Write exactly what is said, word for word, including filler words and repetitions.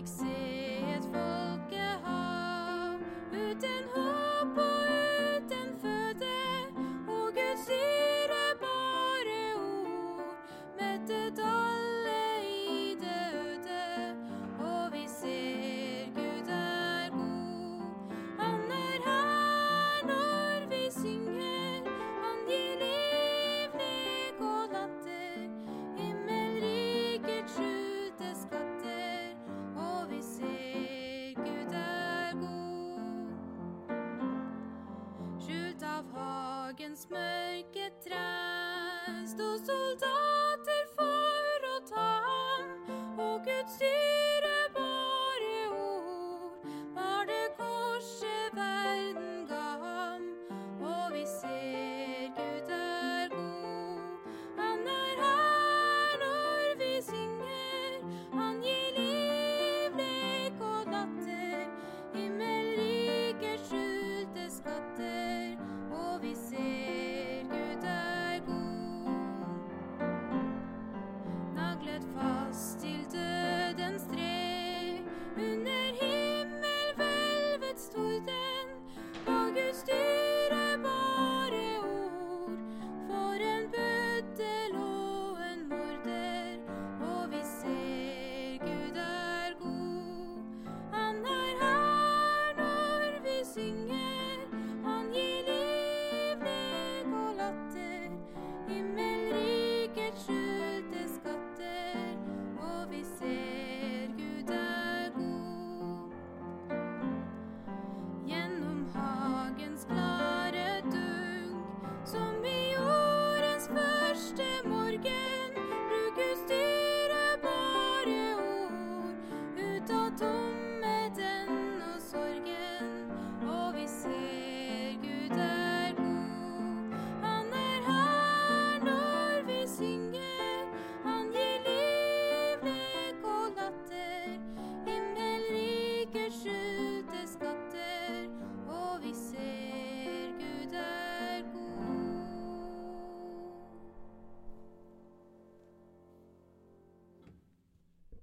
fikk se et folkehav uten håp og uten føde, og Guds dyrebare ord mettet alle i døde. Og vi ser Gud er god, han er her når vi synger, han gir liv, lek og latter, himmelriket skjulte skatter, og vi ser Gud er god. Skjult av hagens mørke